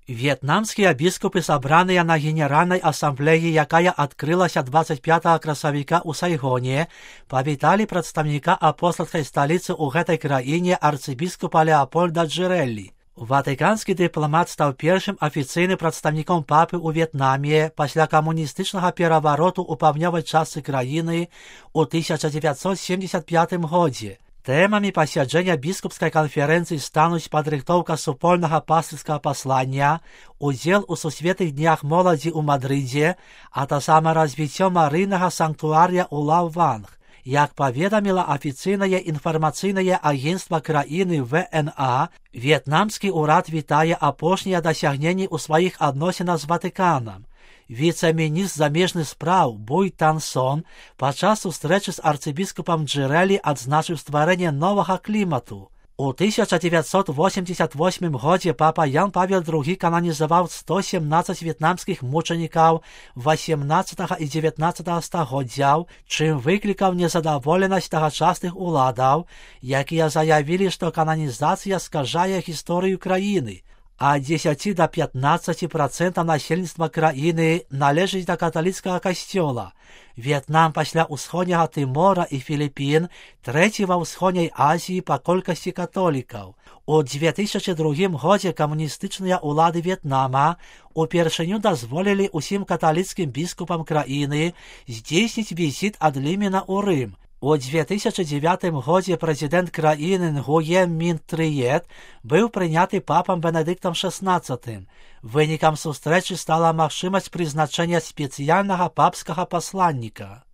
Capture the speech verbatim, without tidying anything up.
В'етнамскія біскупы, сабраныя на генеральнай асамблеі, якая адкрылася двадцать пятага красавіка ў Сайгоне, павіталі прадстаўніка апостальскай сталіцы ў гэтай краіне арцыбіскупа Леапольда Джэрэлі. Ватыканскі дыпламат стаў першым афіцыйным прадстаўніком папы ў В'етнаме пасля камуністычнага перавароту ў паўднёвай частцы краіны ў тысяча дзевяцьсот семьдесят пятым годзе. Тэмамі пасяджэння біскупскай канферэнцыі стануць падрыхтоўка супольнага пастырскага паслання, удзел у сусветных днях моладзі ў Мадрыдзе, а таксама развіццё марыйнага санктуарыя ў Лаўванг. Як паведаміла афіцыйнае інфармацыйнае агенцтва краіны вэ эн а, в'етнамскі ўрад вітае апошнія дасягненні ў сваіх адносінах з Ватыканам. Віцэ-міністр замежных спраў Буй Тан Сон падчас сустрэчы з арцыбіскупам Джэрэлі адзначыў стварэнне новага клімату. У тысяча дзевяцьсот восемьдесят восьмым годзе папа Ян Павел другі кананізаваў сто семнадцаць в'етнамскіх мучанікаў восемнадцатага і дзевятнаццатага стагоддзяў, чым выклікаў незадаволенасць тагачасных уладаў, якія заявілі, што кананізацыя скажае гісторыю краіны. А дзесяць да пятнаццаці працэнтаў насельніцтва краіны належыць да каталіцкага касцёла. В'етнам пасля ўсходняга Тымора і Філіпін трэці ва ўсходняй Азіі па колькасці католікаў. У дзве тысячы другім годзе камуністычныя ўлады В'етнама упершыню дазволілі ўсім каталіцкім біскупам краіны здзейсніць візіт ад Лімена ў Рым. У дзве тысячы дзевятым годзе прэзідэнт краіны Нгуен Мін Трыет быў прыняты папам Бенедыктам шаснаццатым. Вынікам сустрэчы стала магчымасць прызначэння спецыяльнага папскага пасланніка.